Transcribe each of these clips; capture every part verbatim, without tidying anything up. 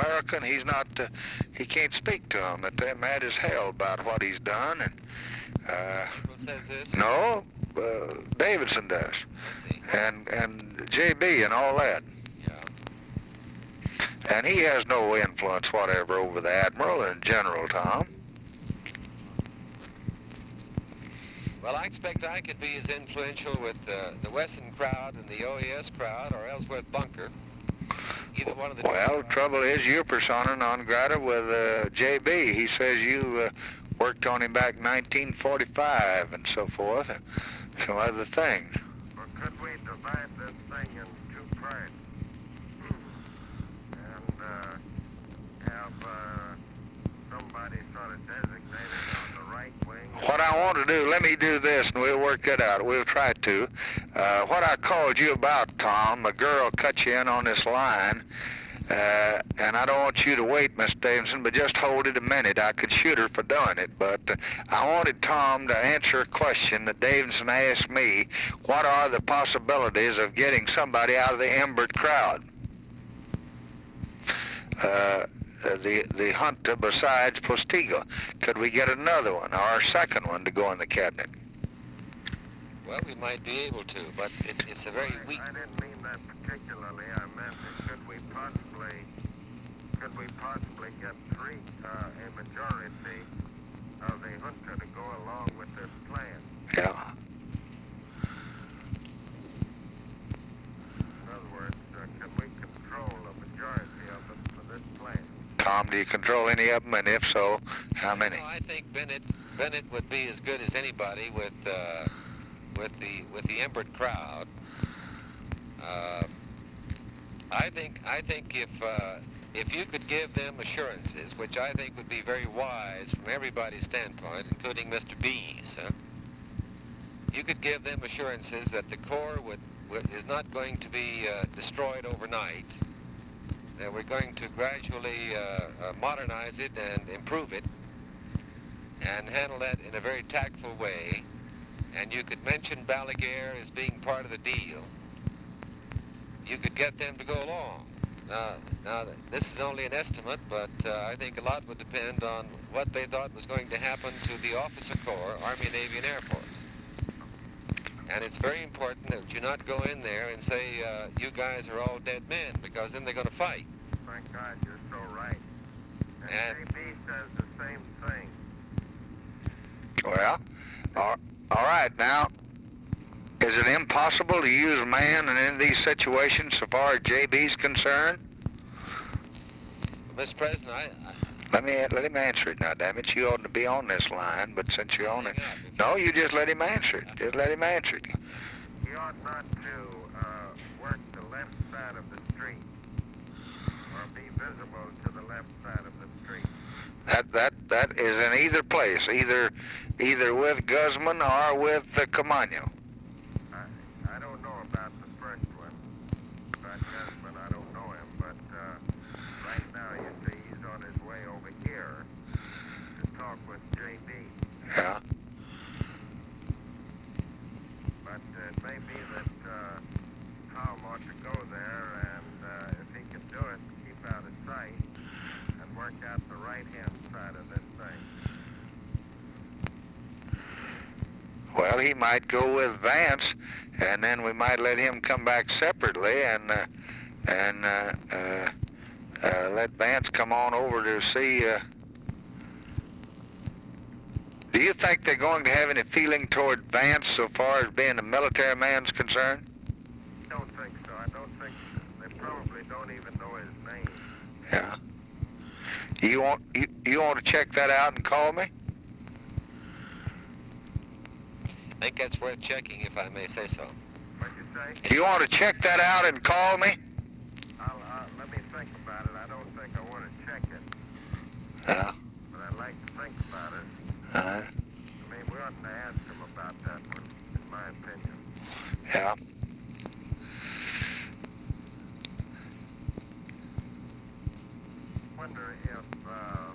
American. He's not, uh, he can't speak to them. That they're mad as hell about what he's done. And uh, Who says this? no, uh, Davidson does. I see. And, and J B and all that. Yeah. And he has no influence whatever over the Admiral in general, Tom. Well, I expect I could be as influential with uh, the Wesson crowd and the O E S crowd or Ellsworth Bunker. Either one of the Well, two. trouble is you're persona non grata with uh, J B. He says you uh, worked on him back nineteen forty-five and so forth, and some other things. Well, could we divide this thing in two parts and uh, have uh, somebody sort of designated on the right wing? What I want to do, let me do this and we'll work it out. We'll try to. Uh, what I called you about, Tom, a girl cut you in on this line, uh, and I don't want you to wait, Miss Davidson, but just hold it a minute. I could shoot her for doing it, but uh, I wanted Tom to answer a question that Davidson asked me. What are the possibilities of getting somebody out of the Embert crowd? Uh, Uh, the the hunter besides Postigo. Could we get another one or a second one to go in the cabinet? Well, we might be able to, but it, it's a very I, weak... I didn't mean that particularly. I meant that could we possibly, could we possibly get three, uh, a majority of the hunter to go along with this plan? Yeah. In other words, uh, can we control a majority of them for this plan? Tom, do you control any of them, and if so, how many? No, I think Bennett Bennett would be as good as anybody with uh, with the with the Embert crowd. Uh, I think I think if uh, if you could give them assurances, which I think would be very wise from everybody's standpoint, including Mister B's, huh? You could give them assurances that the Corps would, would is not going to be uh, destroyed overnight. That we're going to gradually uh, uh, modernize it and improve it and handle that in a very tactful way. And you could mention Balaguer as being part of the deal. You could get them to go along. Now, now this is only an estimate, but uh, I think a lot would depend on what they thought was going to happen to the Officer Corps, Army, Navy, and Air Force. And it's very important that you not go in there and say, uh, you guys are all dead men, because then they're going to fight. Thank God you're so right. And, And- J B says the same thing. Well, all, all right. Now, is it impossible to use man in these situations so far as J B's concerned? Mister President, I... I Let me let him answer it now, damn it. You ought to be on this line, but since you're on it, Hang on. no, you just let him answer it. Just let him answer it. He ought not to uh, work the left side of the street or be visible to the left side of the street. That that that is in either place, either either with Guzman or with uh, Camaño. I, I don't know about the first one. About Guzman, I don't know him, but uh, right now you see he's on his way over here to talk with J B. Yeah. But uh, it may be that uh, Tom ought to go there, and uh, if he can do it, keep out of sight and work out the right-hand side of this thing. Well, he might go with Vance, and then we might let him come back separately, and uh, and uh, uh, uh, let Vance come on over to see. Uh, do you think they're going to have any feeling toward Vance so far as being a military man's concerned? I don't think so. I don't think they probably don't even know his name. Yeah. You want you, you want to check that out and call me? I think that's worth checking, if I may say so. What'd you say? Do you want to check that out and call me? I'll, uh, let me think about it. I don't think I want to check it, Yeah. but I'd like to think about it. Uh, I mean, we ought to ask him about that one, in my opinion. yeah. Wonder if, uh,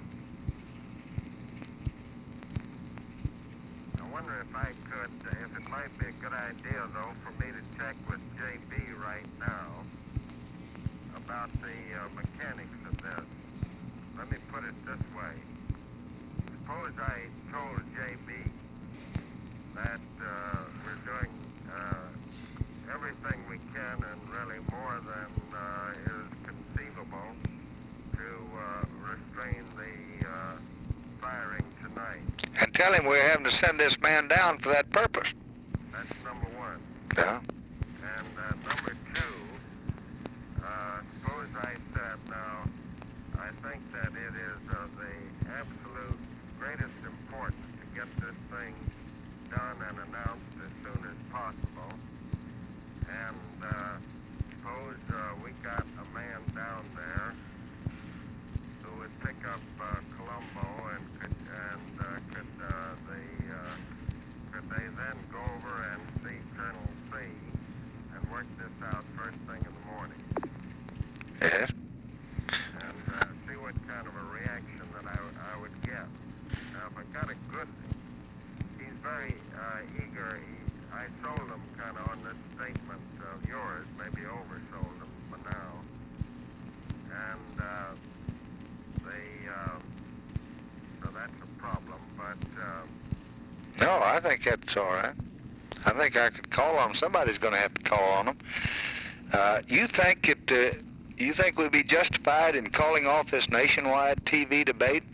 I wonder if I could, uh, if it might be a good idea, though, for me to check with J B right now about the uh, mechanics of this. Let me put it this way. Suppose I told J B that uh, we're doing uh, everything we can and really more than uh, is conceivable to uh, restrain the uh, firing tonight. And tell him we're having to send this man down for that purpose. That's number one. Yeah. And uh, number two, uh, suppose I said, now, I think that it is of the absolute greatest importance to get this thing done and announced as soon as possible. And uh, suppose uh, we got a man down there who would pick up uh, Colombo and could and uh, could uh, they uh, could they then go over and see Colonel C and work this out first thing in the morning Yes. and uh, see what kind of a reaction that I, I would get. Now, if I got a good, he's very uh, eager. He, I sold him kind of on this statement of yours, maybe oversold him for now. And uh, they, uh, so that's a problem, but uh, No, I think that's all right. I think I could call on him. Somebody's going to have to call on him. Uh, you think it? Uh, you think we'd be justified in calling off this nationwide T V debate?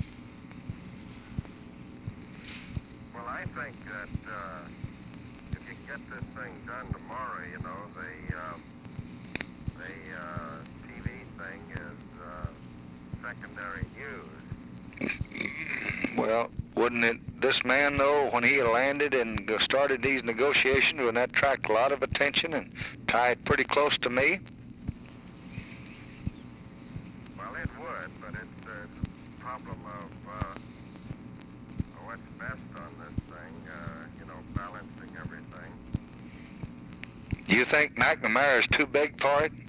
well, I think that uh, if you get this thing done tomorrow, you know, the, uh, the uh, T V thing is uh, secondary news. Well, wouldn't it? This man, though, when he landed and go- started these negotiations, wouldn't that attract a lot of attention and tie it pretty close to me? Well, it would, but it's a problem of uh, what's best on this thing, uh, you know, balancing everything. You think McNamara is too big for it?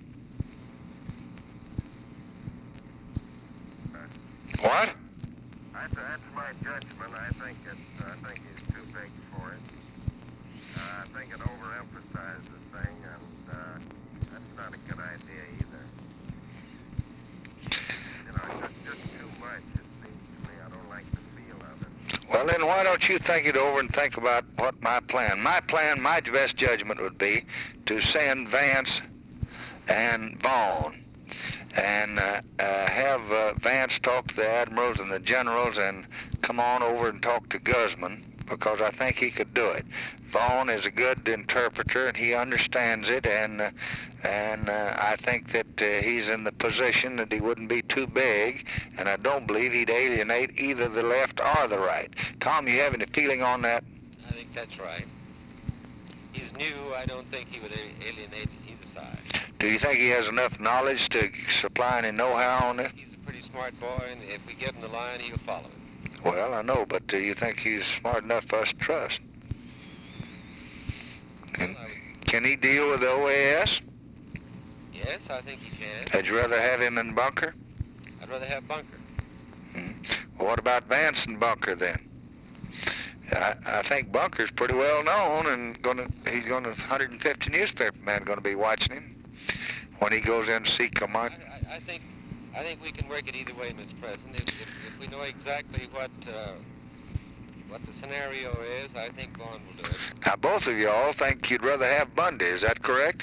Uh, What? That's, that's my judgment. I think it's, I think he's too big for it. Uh, I think it overemphasizes the thing, and uh, that's not a good idea either. You know, it's just, just too much, it seems to me. I don't like the feel of it. Well, then why don't you think it over and think about what my plan? My plan, my best judgment would be to send Vance and Vaughn and uh, uh, have uh, Vance talk to the admirals and the generals and come on over and talk to Guzman, because I think he could do it. Vaughn is a good interpreter and he understands it, and uh, and uh, I think that uh, he's in the position that he wouldn't be too big, and I don't believe he'd alienate either the left or the right. Tom, you have any feeling on that? I think that's right. He's new. I don't think he would a- alienate either side. Do you think he has enough knowledge to supply any know-how on this? He's a pretty smart boy, and if we give him the line, he'll follow it. Well, I know, but do you think he's smart enough for us to trust? Can, Well, I- can he deal with the O A S? yes, I think he can. Would you rather have him in Bunker? I'd rather have Bunker. Hmm. Well, what about Vance and Bunker then? I, I think Bunker's pretty well known, and gonna he's gonna one hundred fifty newspaper men going to be watching him when he goes in to see I, Command. I, I think I think we can work it either way, Mister President. If, if, if we know exactly what uh, what the scenario is, I think Vaughn will do it. Now, both of y'all think you'd rather have Bundy. Is that correct?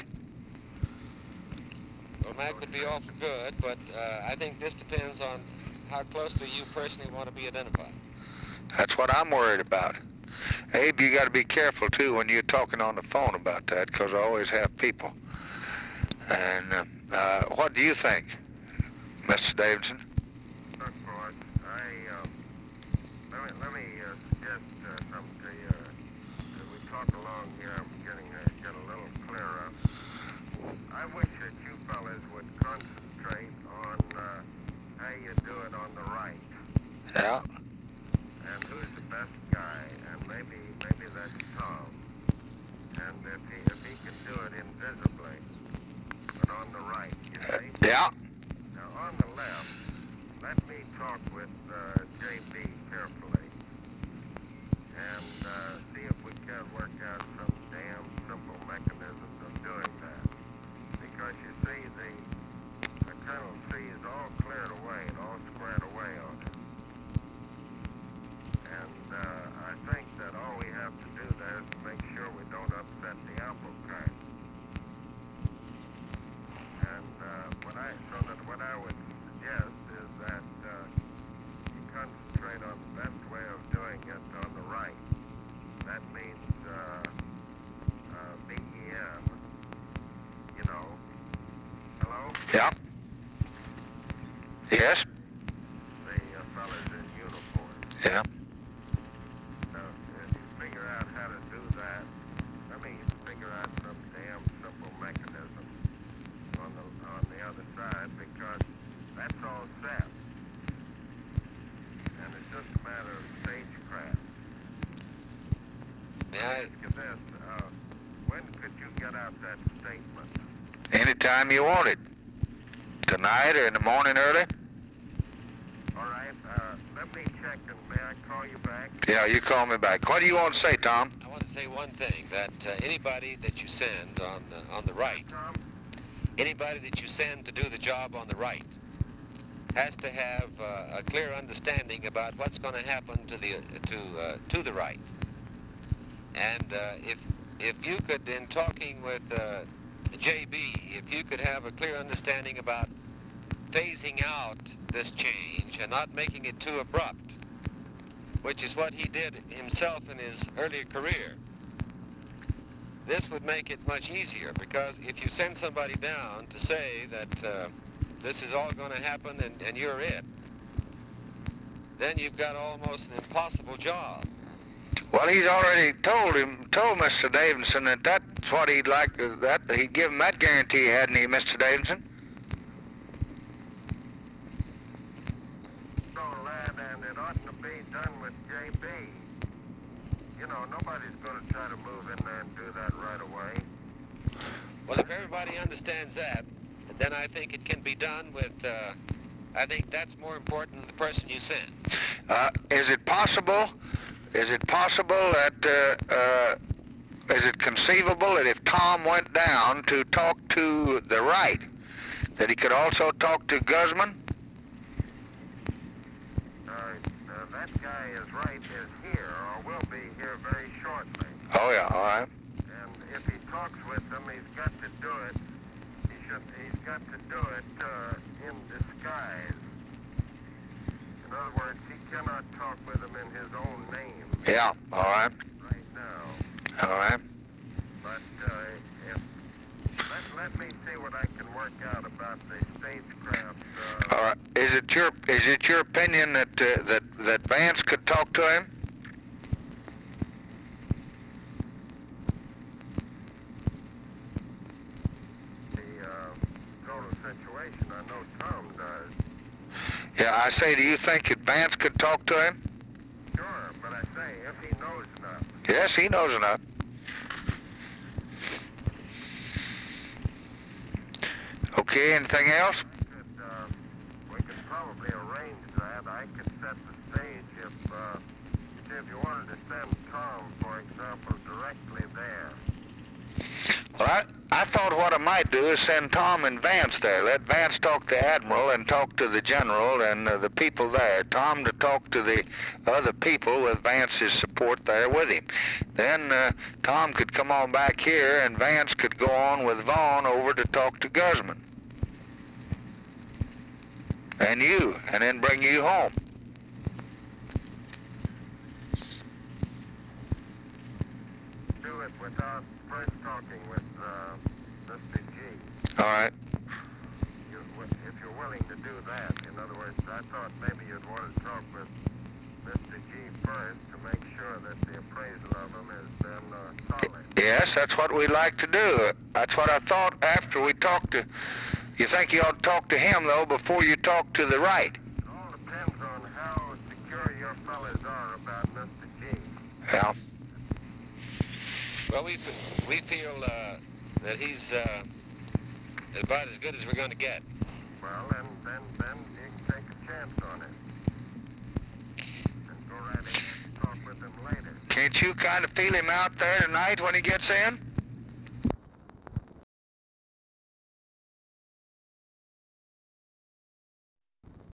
Well, that could be awful good, but uh, I think this depends on how closely you personally want to be identified. That's what I'm worried about. Abe, you got to be careful, too, when you're talking on the phone about that, because I always have people. And uh, uh, what do you think, Mister Davidson? Look, boss, I, uh, let me, let me uh, suggest uh, something to you. As we talk along here, I'm getting uh, get a little clearer. I wish that you fellas would concentrate on uh, how you do it on the right. Yeah. And who's the best guy, and maybe maybe that's Tom. And if he if he can do it invisibly, but on the right, you see? Yeah. Now on the left, let me talk with uh, J B carefully, and uh, see if we can work out some damn simple mechanisms of doing that. Because you see, the see is all cleared away and all squared away on it. And uh, I think that all we have to do there is to make sure we don't upset the apple cart. And uh, what I, so that what I would suggest is that uh, you concentrate on the best way of doing it on the right. That means uh, uh, B E M, you know. Hello? Yeah. Yes? The uh, fellas in uniform. Yeah. So if you figure out how to do that, I mean, figure out some damn simple mechanism on the on the other side, because that's all set. And it's just a matter of stagecraft. May I? Ask you this, uh, when could you get out that statement? Anytime you want it. Tonight or in the morning early? All right, uh, let me check, and may I call you back? Yeah, you call me back. What do you want to say, Tom? I want to say one thing, that uh, anybody that you send on the, on the right, Tom? anybody that you send to do the job on the right has to have uh, a clear understanding about what's going to happen to the to uh, to the right. And uh, if if you could, in talking with uh, J B, if you could have a clear understanding about phasing out this change and not making it too abrupt, which is what he did himself in his earlier career, this would make it much easier, because if you send somebody down to say that uh, this is all going to happen and, and you're it, then you've got almost an impossible job. Well, he's already told him, told Mister Davidson that that's what he'd like, to, that he'd give him that guarantee, hadn't he, Mister Davidson? So, lad, and it oughtn't to be done with J B. You know, nobody's going to try to move in there and do that right away. Well, if everybody understands that, then I think it can be done with, uh, I think that's more important than the person you send. Uh, is it possible, is it possible that, uh, uh, is it conceivable that if Tom went down to talk to the right, that he could also talk to Guzman? Uh, uh, that guy is right, is here, or will be here very shortly. Oh, yeah, all right. And if he talks with them, he's got to do it. He should. He's got to do it uh, in disguise. In other words, he cannot talk with them in his own name Yeah, all right, right now. all right. But uh, if let, let me see what I can work out about the stagecraft. Uh, All right. Is it your is it your opinion that uh, that that Vance could talk to him? the uh, total situation. I know Tom does. Yeah, I say, do you think that Vance could talk to him? Sure, but I say if he knows enough. Yes, he knows enough. Okay, anything else? Could, uh, we could probably arrange that. I could set the stage if, uh, if you wanted to send Tom, for example, directly there. Well, I, I thought what I might do is send Tom and Vance there. Let Vance talk to the Admiral and talk to the General and uh, the people there. Tom to talk to the other people with Vance's support there with him. Then uh, Tom could come on back here and Vance could go on with Vaughn over to talk to Guzman. And you, and then bring you home. Do it without first talking with uh, Mister G. All right. You, if you're willing to do that. In other words, I thought maybe you'd want to talk with Mister G first to make sure that the appraisal of him has been uh, solid. Yes, that's what we'd like to do. That's what I thought after we talked to... You think you ought to talk to him, though, before you talk to the right? It all depends on how secure your fellas are about Mister G. Yeah. Well, we we feel uh, that he's uh, about as good as we're going to get. Well, then, then, then you can take a chance on it. And go right ahead and talk with him later. Can't you kind of feel him out there tonight when he gets in?